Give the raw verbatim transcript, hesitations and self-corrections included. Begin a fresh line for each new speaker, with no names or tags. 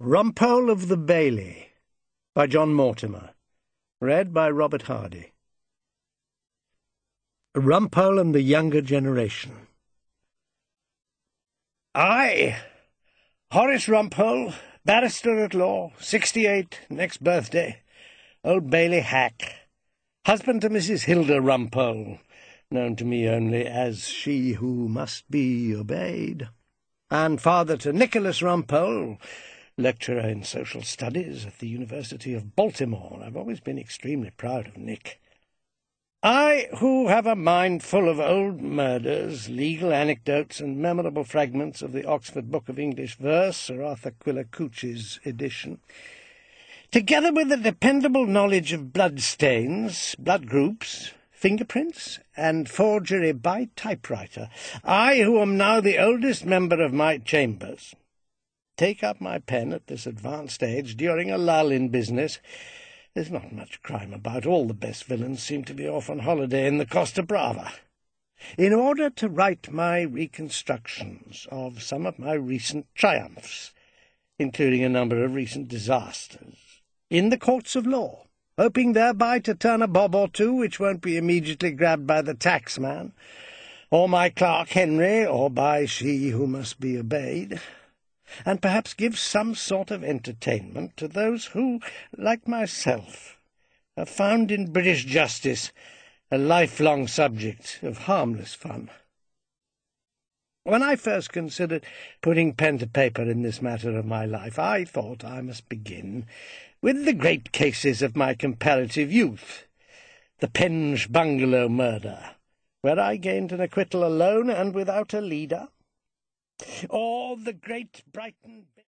Rumpole of the Bailey by John Mortimer. Read by Robert Hardy. Rumpole and the Younger Generation. I, Horace Rumpole, barrister at law, sixty-eight, next birthday, Old Bailey hack, husband to Missus Hilda Rumpole, known to me only as she who must be obeyed, and father to Nicholas Rumpole, lecturer in social studies at the University of Baltimore. I've always been extremely proud of Nick. I, who have a mind full of old murders, legal anecdotes, and memorable fragments of the Oxford Book of English Verse, Sir Arthur Quiller Couch's edition, together with a dependable knowledge of bloodstains, blood groups, fingerprints, and forgery by typewriter, I, who am now the oldest member of my chambers, take up my pen at this advanced age during a lull in business. There's not much crime about. All the best villains seem to be off on holiday in the Costa Brava. In order to write my reconstructions of some of my recent triumphs, including a number of recent disasters, in the courts of law, hoping thereby to turn a bob or two which won't be immediately grabbed by the taxman, or my clerk Henry, or by she who must be obeyed, and perhaps give some sort of entertainment to those who, like myself, have found in British justice a lifelong subject of harmless fun. When I first considered putting pen to paper in this matter of my life, I thought I must begin with the great cases of my comparative youth, the Penge bungalow murder, where I gained an acquittal alone and without a leader, or the great Brighton...